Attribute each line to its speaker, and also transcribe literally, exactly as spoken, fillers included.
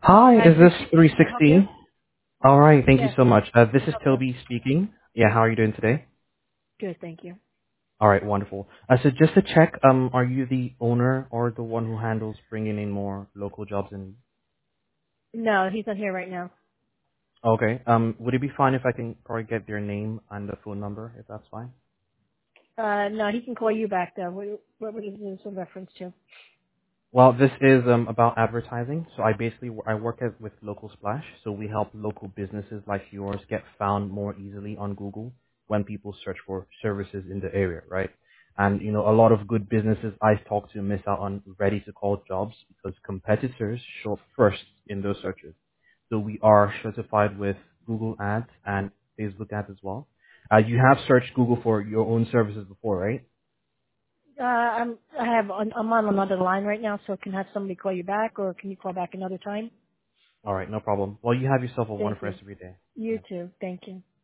Speaker 1: Hi,
Speaker 2: Hi,
Speaker 1: is
Speaker 2: this
Speaker 1: this
Speaker 2: is. Can I help you?
Speaker 1: three sixty? All right, thank you
Speaker 2: Yes.
Speaker 1: so much. Uh, this
Speaker 2: Can I
Speaker 1: is
Speaker 2: help you?
Speaker 1: Toby speaking. Yeah, how are you doing today?
Speaker 2: Good, thank you.
Speaker 1: All right, wonderful. Uh, so just to check, um, are you the owner or the one who handles bringing in more local jobs in?
Speaker 2: No, he's not here right now.
Speaker 1: Okay. Um, would it be fine if I can probably get their name and the phone number, if that's fine?
Speaker 2: Uh, no, he can call you back though. What, what would this in reference to?
Speaker 1: Well, this is um, about advertising. So I basically I work at, with Local Splash. So we help local businesses like yours get found more easily on Google when people search for services in the area, right? And you know, a lot of good businesses I talk to miss out on ready to call jobs because competitors show up first in those searches. So we are certified with Google Ads and Facebook Ads as well. Uh, you have searched Google for your own services before, right?
Speaker 2: Uh, I'm, I have, I'm on another line right now, so can I have somebody call you back, or can you call back another time?
Speaker 1: All right, no problem. Well, you have yourself a
Speaker 2: Thank
Speaker 1: wonderful
Speaker 2: you.
Speaker 1: rest of your day.
Speaker 2: You
Speaker 1: Yeah.
Speaker 2: too. Thank you.